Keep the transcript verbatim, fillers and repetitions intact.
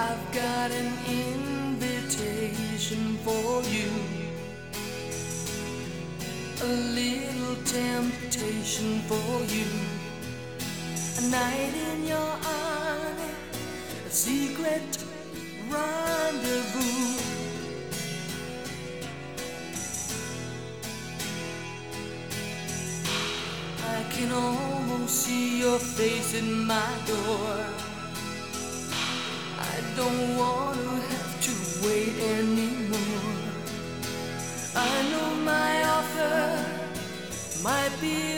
I've got an invitation for you, a little temptation for you, a night in your honor, a secret rendezvous. I can almost see your face at my door. I don't want to have to wait anymore. I know my offer might be